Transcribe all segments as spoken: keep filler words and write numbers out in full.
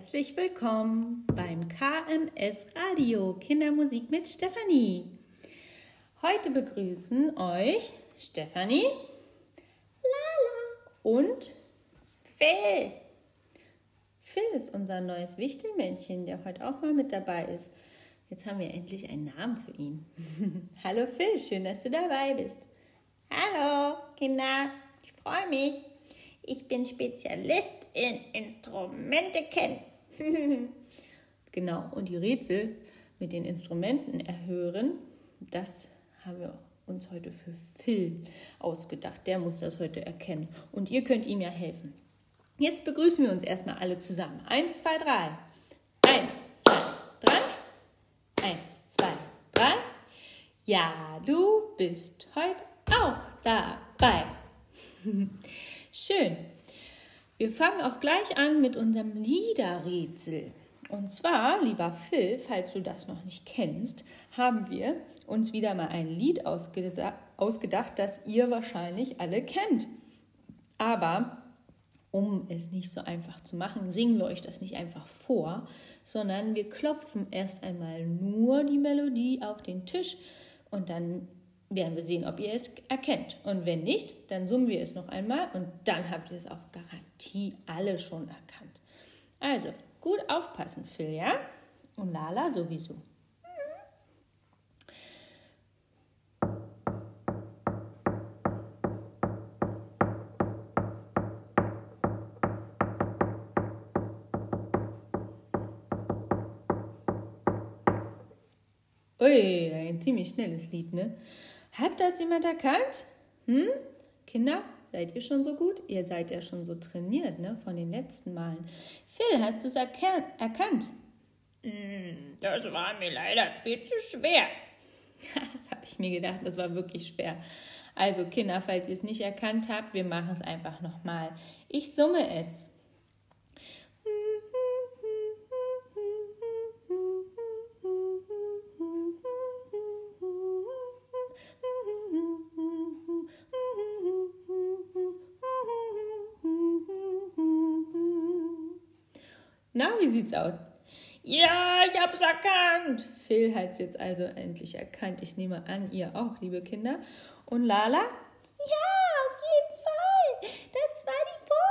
Herzlich willkommen beim K M S Radio Kindermusik mit Stefanie. Heute begrüßen euch Stefanie, Lala und Phil. Phil ist unser neues Wichtelmännchen, der heute auch mal mit dabei ist. Jetzt haben wir endlich einen Namen für ihn. Hallo Phil, schön, dass du dabei bist. Hallo Kinder, ich freue mich. Ich bin Spezialist in Instrumente kennen. Genau, und die Rätsel mit den Instrumenten erhören, das haben wir uns heute für Phil ausgedacht. Der muss das heute erkennen und ihr könnt ihm ja helfen. Jetzt begrüßen wir uns erstmal alle zusammen. Eins, zwei, drei. Eins, zwei, drei. Eins, zwei, drei. Ja, du bist heute auch dabei. Schön. Wir fangen auch gleich an mit unserem Liederrätsel. Und zwar, lieber Phil, falls du das noch nicht kennst, haben wir uns wieder mal ein Lied ausgeda- ausgedacht, das ihr wahrscheinlich alle kennt. Aber um es nicht so einfach zu machen, singen wir euch das nicht einfach vor, sondern wir klopfen erst einmal nur die Melodie auf den Tisch und dann werden wir sehen, ob ihr es erkennt. Und wenn nicht, dann summen wir es noch einmal und dann habt ihr es auf Garantie alle schon erkannt. Also, gut aufpassen, Phil, ja? Und Lala sowieso. Ui, ein ziemlich schnelles Lied, ne? Hat das jemand erkannt? Hm? Kinder, seid ihr schon so gut? Ihr seid ja schon so trainiert, ne? Von den letzten Malen. Phil, hast du es erkan- erkannt? Das war mir leider viel zu schwer. Das habe ich mir gedacht, das war wirklich schwer. Also Kinder, falls ihr es nicht erkannt habt, wir machen es einfach nochmal. Ich summe es. Na, wie sieht's aus? Ja, ich hab's erkannt. Phil hat es jetzt also endlich erkannt. Ich nehme an, ihr auch, liebe Kinder. Und Lala? Ja, auf jeden Fall. Das war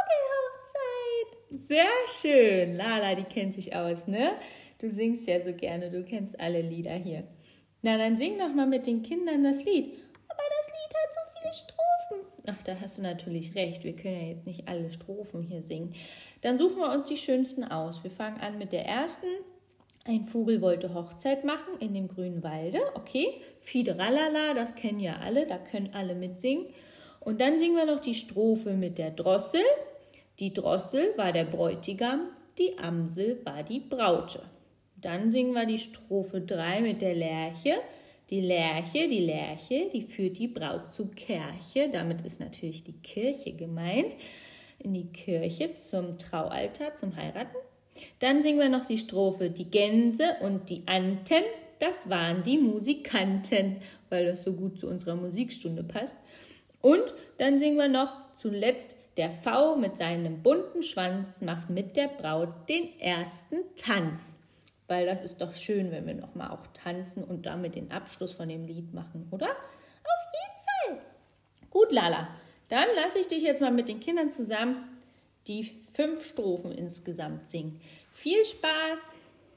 die Vogelhochzeit. Sehr schön. Lala, die kennt sich aus, ne? Du singst ja so gerne, du kennst alle Lieder hier. Na, dann sing doch mal mit den Kindern das Lied. Aber das Lied hat so viele Strophen. Ach, da hast du natürlich recht. Wir können ja jetzt nicht alle Strophen hier singen. Dann suchen wir uns die schönsten aus. Wir fangen an mit der ersten. Ein Vogel wollte Hochzeit machen in dem grünen Walde. Okay, Fiederalala, das kennen ja alle, da können alle mitsingen. Und dann singen wir noch die Strophe mit der Drossel. Die Drossel war der Bräutigam, die Amsel war die Braute. Dann singen wir die Strophe drei mit der Lerche. Die Lerche, die Lerche, die führt die Braut zur Kirche. Damit ist natürlich die Kirche gemeint. In die Kirche zum Traualtar, zum Heiraten. Dann singen wir noch die Strophe die Gänse und die Anten. Das waren die Musikanten, weil das so gut zu unserer Musikstunde passt. Und dann singen wir noch zuletzt der V mit seinem bunten Schwanz macht mit der Braut den ersten Tanz. Weil das ist doch schön, wenn wir nochmal auch tanzen und damit den Abschluss von dem Lied machen, oder? Auf jeden Fall. Gut, Lala. Dann lasse ich dich jetzt mal mit den Kindern zusammen die fünf Strophen insgesamt singen. Viel Spaß!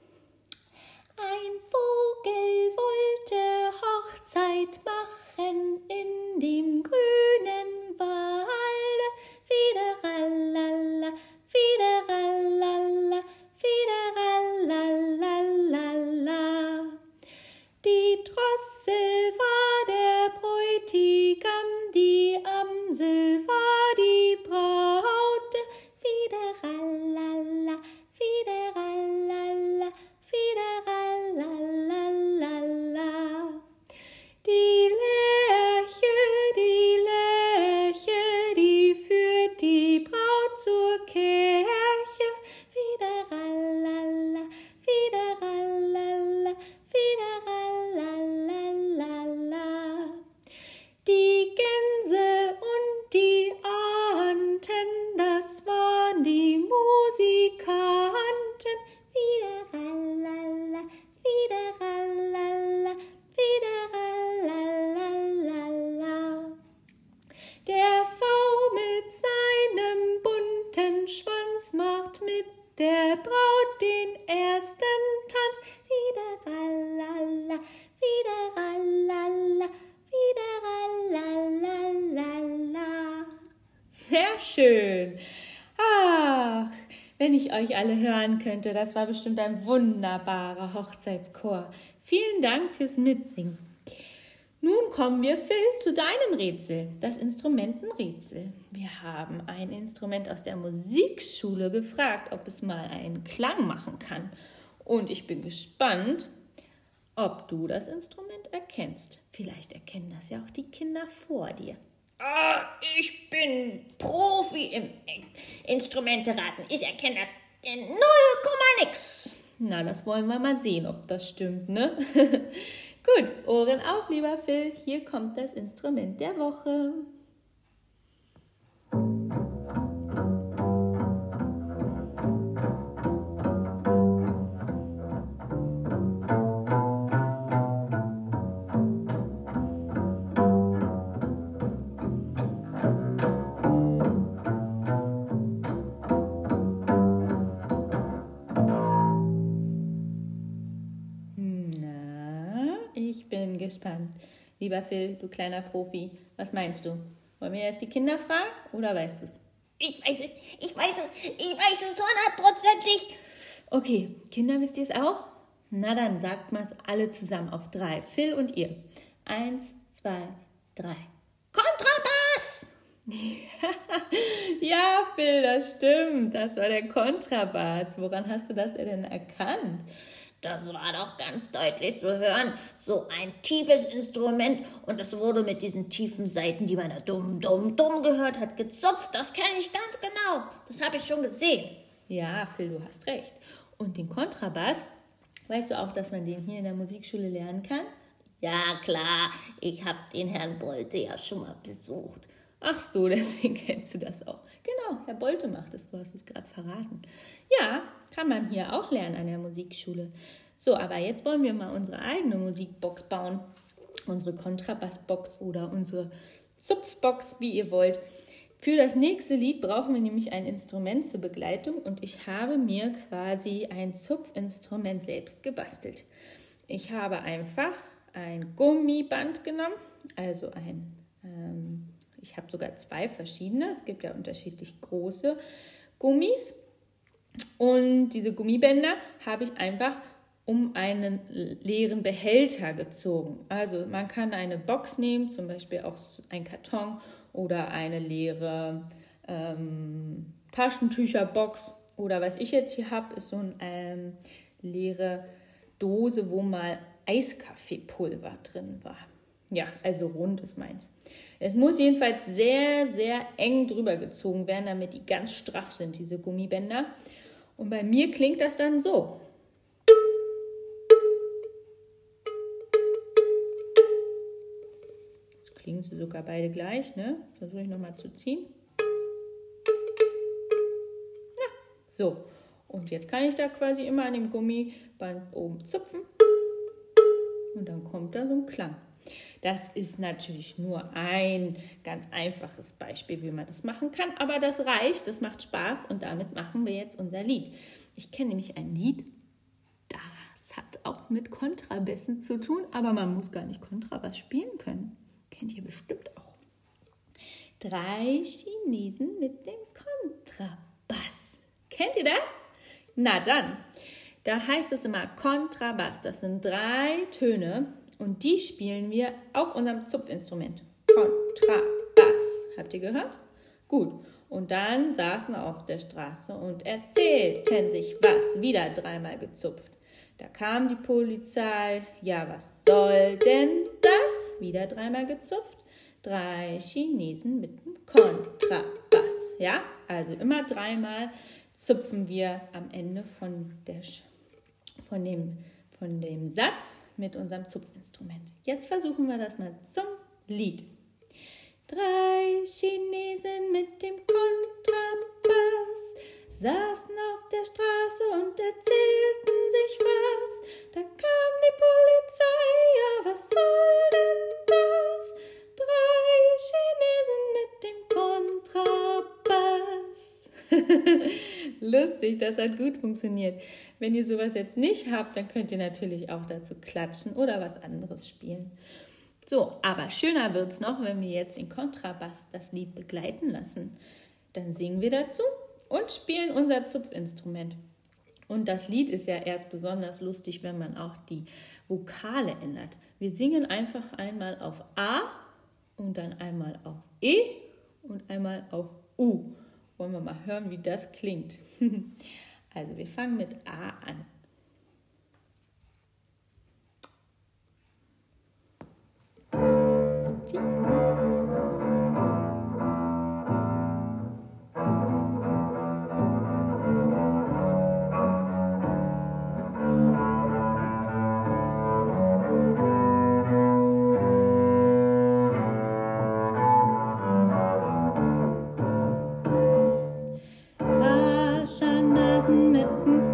Ein Vogel wollte Hochzeit machen in dem grünen Walde. Fiederalala, Fiederalala, Fiederalalalala. Die Drossel war der Bräutigam, die Amsel war die Braute. Fiederalala, Fiederalala, Fiederalalalala. Die Lerche, die schön. Ach, wenn ich euch alle hören könnte, das war bestimmt ein wunderbarer Hochzeitschor. Vielen Dank fürs Mitsingen. Nun kommen wir, Phil, zu deinem Rätsel, das Instrumentenrätsel. Wir haben ein Instrument aus der Musikschule gefragt, ob es mal einen Klang machen kann. Und ich bin gespannt, ob du das Instrument erkennst. Vielleicht erkennen das ja auch die Kinder vor dir. Ah, ich bin Profi im Instrumente-Raten. Ich erkenne das in null Komma nix. Na, das wollen wir mal sehen, ob das stimmt, ne? Gut, Ohren auf, lieber Phil. Hier kommt das Instrument der Woche. Ich bin gespannt. Lieber Phil, du kleiner Profi, was meinst du? Wollen wir erst die Kinder fragen oder weißt du es? Ich weiß es, ich weiß es, ich weiß es hundertprozentig. Okay, Kinder, wisst ihr es auch? Na dann sagt mal es alle zusammen auf drei. Phil und ihr. Eins, zwei, drei. Kontrabass! Ja, Phil, das stimmt. Das war der Kontrabass. Woran hast du das denn erkannt? Das war doch ganz deutlich zu hören. So ein tiefes Instrument und es wurde mit diesen tiefen Saiten, die man da dumm, dumm, dumm gehört hat, gezupft. Das kenne ich ganz genau. Das habe ich schon gesehen. Ja, Phil, du hast recht. Und den Kontrabass, weißt du auch, dass man den hier in der Musikschule lernen kann? Ja, klar. Ich habe den Herrn Bolte ja schon mal besucht. Ach so, deswegen kennst du das auch. Genau, Herr Bolte macht es, du hast es gerade verraten. Ja, kann man hier auch lernen an der Musikschule. So, aber jetzt wollen wir mal unsere eigene Musikbox bauen. Unsere Kontrabassbox oder unsere Zupfbox, wie ihr wollt. Für das nächste Lied brauchen wir nämlich ein Instrument zur Begleitung und ich habe mir quasi ein Zupfinstrument selbst gebastelt. Ich habe einfach ein Gummiband genommen, also ein... Ähm, Ich habe sogar zwei verschiedene. Es gibt ja unterschiedlich große Gummis. Und diese Gummibänder habe ich einfach um einen leeren Behälter gezogen. Also man kann eine Box nehmen, zum Beispiel auch ein Karton oder eine leere ähm, Taschentücherbox. Oder was ich jetzt hier habe, ist so eine ähm, leere Dose, wo mal Eiskaffeepulver drin war. Ja, also rund ist meins. Es muss jedenfalls sehr, sehr eng drüber gezogen werden, damit die ganz straff sind, diese Gummibänder. Und bei mir klingt das dann so. Jetzt klingen sie sogar beide gleich, ne? Versuche ich nochmal zu ziehen. Ja, so. Und jetzt kann ich da quasi immer an dem Gummiband oben zupfen. Und dann kommt da so ein Klang. Das ist natürlich nur ein ganz einfaches Beispiel, wie man das machen kann, aber das reicht, das macht Spaß und damit machen wir jetzt unser Lied. Ich kenne nämlich ein Lied, das hat auch mit Kontrabässen zu tun, aber man muss gar nicht Kontrabass spielen können. Kennt ihr bestimmt auch. Drei Chinesen mit dem Kontrabass. Kennt ihr das? Na dann, da heißt es immer Kontrabass, das sind drei Töne. Und die spielen wir auf unserem Zupfinstrument. Kontrabass. Habt ihr gehört? Gut. Und dann saßen wir auf der Straße und erzählten sich was. Wieder dreimal gezupft. Da kam die Polizei. Ja, was soll denn das? Wieder dreimal gezupft. Drei Chinesen mit dem Kontrabass. Ja, also immer dreimal zupfen wir am Ende von, der, von dem von dem Satz mit unserem Zupfinstrument. Jetzt versuchen wir das mal zum Lied. Drei Chinesen mit dem Kontrabass saßen auf der Straße und erzählten sich was. Da kam die Polizei, ja was soll denn das? Drei Chinesen mit dem Kontrabass. Lustig, das hat gut funktioniert. Wenn ihr sowas jetzt nicht habt, dann könnt ihr natürlich auch dazu klatschen oder was anderes spielen. So, aber schöner wird es noch, wenn wir jetzt den Kontrabass das Lied begleiten lassen. Dann singen wir dazu und spielen unser Zupfinstrument. Und das Lied ist ja erst besonders lustig, wenn man auch die Vokale ändert. Wir singen einfach einmal auf A und dann einmal auf E und einmal auf U. Wollen wir mal hören, wie das klingt. Also wir fangen mit A an. Nasen mit dem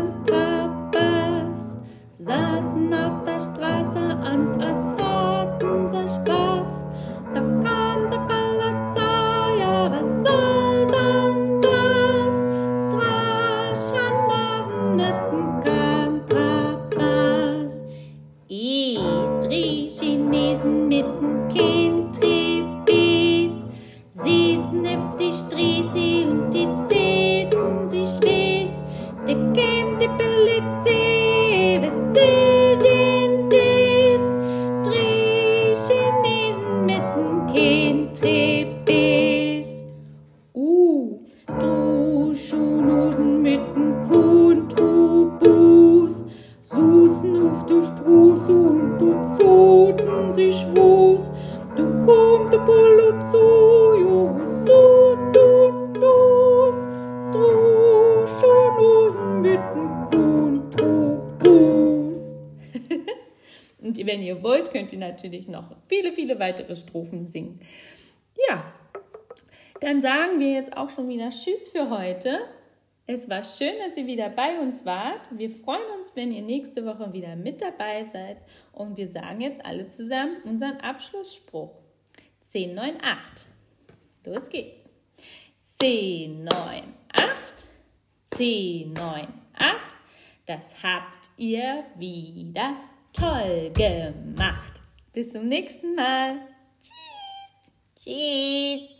Kontrabass saßen auf der Straße und erzählten sich Spaß. Da kam der Polizei, ja, was soll denn das? Drei Schanasen mit dem Kontrabass. I, drei Chinesen mit dem Kontrabass. Sie snifft die Sträße und die zählten sie schweiß. Da käm die Polizei, was soll denn das? Drei Chinesen mit dem Kontrabass. Uh, du Schanosen mit dem Kontrabass susen auf der Straße und du zoten sie schwuß. Da kommt die Polizei, ja, was soll denn das? Drei Schanosen mit dem Kontrabass. Und wenn ihr wollt, könnt ihr natürlich noch viele, viele weitere Strophen singen. Ja, dann sagen wir jetzt auch schon wieder Tschüss für heute. Es war schön, dass ihr wieder bei uns wart. Wir freuen uns, wenn ihr nächste Woche wieder mit dabei seid. Und wir sagen jetzt alle zusammen unseren Abschlussspruch. zehn, neun, acht. Los geht's. zehn, neun, acht. zehn, neun, acht. Das habt ihr wieder toll gemacht. Bis zum nächsten Mal. Tschüss. Tschüss.